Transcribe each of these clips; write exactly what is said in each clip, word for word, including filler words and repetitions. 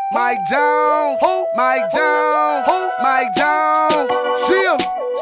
Mike Jones, Mike Jones, Mike Jones. Chill.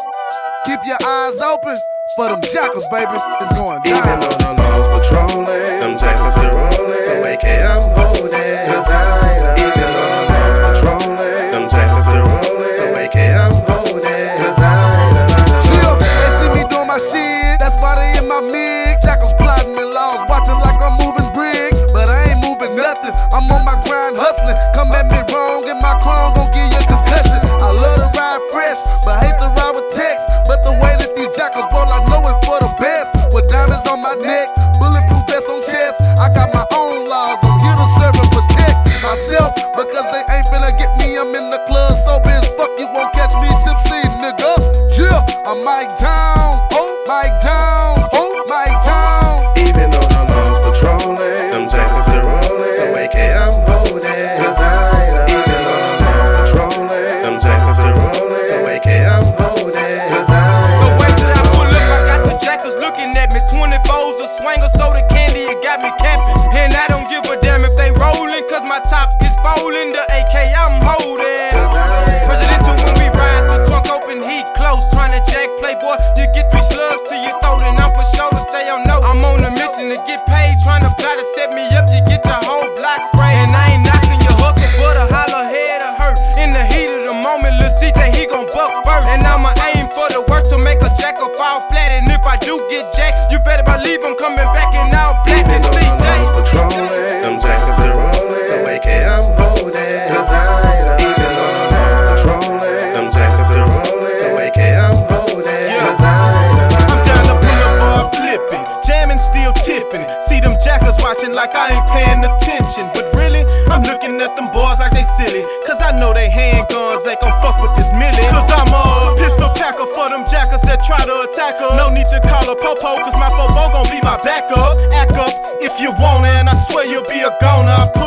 Keep your eyes open for them jackals, baby. It's going down. Even though the laws patrolling, them jackals still rolling. So A K I'm holding, cause I ain't a even though the laws patrolling, them jackals still rolling. So A K I'm holding, cause I ain't a chill. They see me doing my shit, that's why they in my mig. Jackals plotting me laws, watching like I'm moving bricks, but I ain't moving nothing. I'm on my grind hustling. Come at me wrong, and my chrome gon' give you a concussion. I love to ride fresh, but hate to ride with text. But the way that these jackals roll, I know it's for the best. With diamonds on my neck, bulletproof vest on chest. I got my own laws, I'm here to serve and protect myself, because they ain't finna get me. I'm in the club sober as fuck, you won't catch me tipsy, nigga. Yeah, I'm Mike Jones, Mike Jones, Mike Jones. Even though the laws patrolling, them jackals still rolling. So A K I'm holding, cause I ain't a even though the laws patrolling, them jackals still rolling. So A K I'm holding, cause I ain't the way that I pull up, I got the jackals looking at me. twenty-fours a swanger, soda candy, it got me capping. And I don't give a damn if they rollin', cause my top is folding. The A K I'm holding. Presidential when we ride, the trunk open, heat close. Tryna jack playboy, you get three slugs to your throat, and I'm for sure to stay on note. I'm on a mission to get paid, tryna try to set me up, you get your whole block sprayed. And I ain't knocking your hustle, but a holler head or hurt. In the heat of the moment, lil' C J, he gon' buck first. And I'ma aim for the worst to make a jackal fall flat. And if I do get jacked, you better believe I'm coming back in all black. even And though C the J laws patrolling, them jackals still rolling. So A K I'm holding, cause I ain't a even though the laws patrolling, them jackals still rolling. So A K I'm holding, cause I ain't a I'm down to pull up or I'm flipping, jamming, still tipping. See them jackals watching like I ain't paying attention. But really, I'm looking at them boys like they silly, cause I know they handguns ain't gon' fuck with this milli. Cause I'm a pistol packer for them jackals that try to attack her. No need to call a popo, cause my fobo gon' be my backup. Act up if you want it, and I swear you'll be a goner. I put